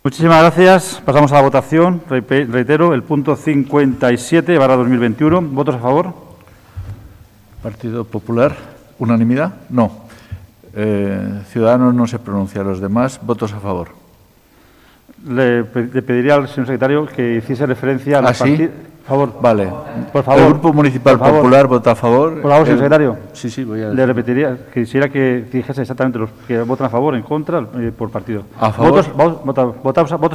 Muchísimas gracias. Pasamos a la votación. Reitero, el punto 57/2021. ¿Votos a favor? Partido Popular. ¿Unanimidad? No. Ciudadanos no se pronuncia. Los demás, votos a favor. Le pediría al señor secretario que hiciese referencia a los partidos. Por favor. Vale. Por favor. El Grupo Municipal Popular vota a favor. Por favor, señor secretario. Sí, voy a... Le repetiría, quisiera que dijese exactamente los que votan a favor, en contra, por partido. ¿A favor? ¿Votos